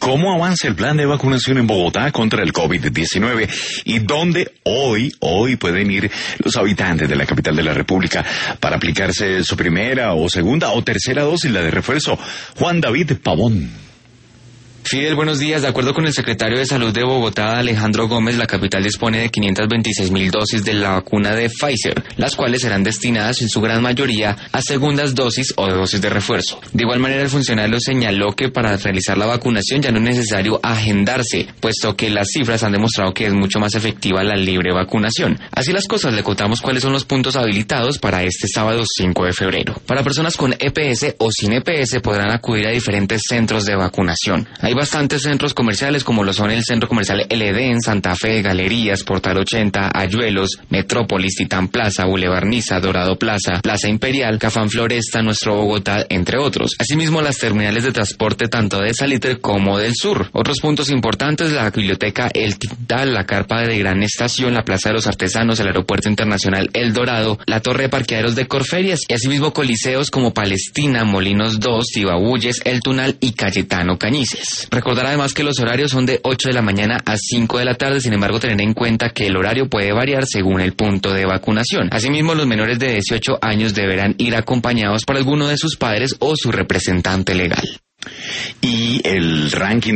¿Cómo avanza el plan de vacunación en Bogotá contra el COVID-19? ¿Y dónde hoy pueden ir los habitantes de la capital de la República para aplicarse su primera o segunda o tercera dosis, la de refuerzo? Juan David Pavón. Fidel, buenos días. De acuerdo con el secretario de Salud de Bogotá, Alejandro Gómez, la capital dispone de 526.000 dosis de la vacuna de Pfizer, las cuales serán destinadas en su gran mayoría a segundas dosis o dosis de refuerzo. De igual manera, el funcionario señaló que para realizar la vacunación ya no es necesario agendarse, puesto que las cifras han demostrado que es mucho más efectiva la libre vacunación. Así las cosas, le contamos cuáles son los puntos habilitados para este sábado 5 de febrero. Para personas con EPS o sin EPS podrán acudir a diferentes centros de vacunación. Hay bastantes centros comerciales como lo son el Centro Comercial El Edén, Santa Fe, Galerías, Portal 80, Ayuelos, Metrópolis, Titán Plaza, Boulevard Niza, Dorado Plaza, Plaza Imperial, Cafán Floresta, Nuestro Bogotá, entre otros. Asimismo, las terminales de transporte tanto de Salitre como del sur. Otros puntos importantes, la biblioteca El Tintal, la carpa de Gran Estación, la Plaza de los Artesanos, el Aeropuerto Internacional El Dorado, la Torre de Parqueaderos de Corferias y asimismo coliseos como Palestina, Molinos 2, Cibabulles, El Tunal y Cayetano Cañices. Recordar además que los horarios son de 8 de la mañana a 5 de la tarde, sin embargo tener en cuenta que el horario puede variar según el punto de vacunación. Asimismo, los menores de 18 años deberán ir acompañados por alguno de sus padres o su representante legal. Y el ranking